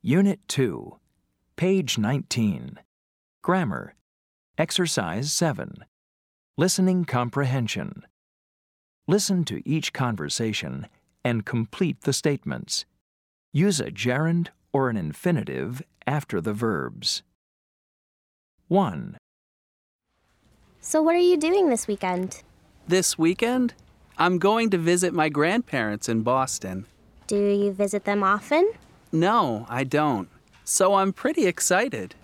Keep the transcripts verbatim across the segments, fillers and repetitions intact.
Unit two, page nineteen. Grammar. Exercise seven. Listening comprehension. Listen to each conversation and complete the statements. Use a gerund or an infinitive after the verbs. one. So what are you doing this weekend? This weekend? I'm going to visit my grandparents in Boston. Do you visit them often? No, I don't. So I'm pretty excited.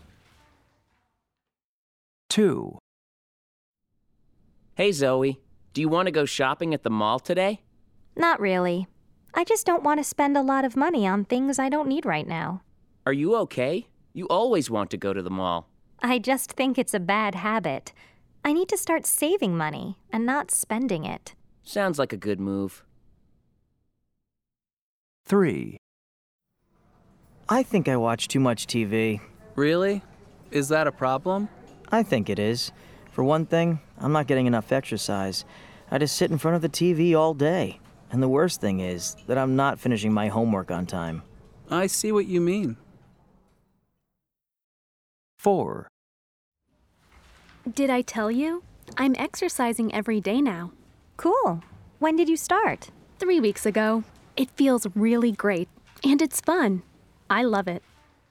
two. Hey, Zoe, do you want to go shopping at the mall today? Not really. I just don't want to spend a lot of money on things I don't need right now. Are you okay? You always want to go to the mall. I just think it's a bad habit. I need to start saving money and not spending it. Sounds like a good move. three. I think I watch too much T V. Really? Is that a problem? I think it is. For one thing, I'm not getting enough exercise. I just sit in front of the T V all day. And the worst thing is that I'm not finishing my homework on time. I see what you mean. four. Did I tell you? I'm exercising every day now. Cool. When did you start? Three weeks ago. It feels really great, and it's fun. I love it.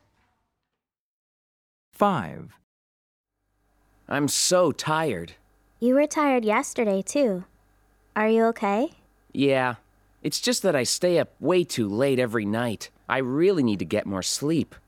five. I'm so tired. You were tired yesterday, too. Are you okay? Yeah, it's just that I stay up way too late every night. I really need to get more sleep.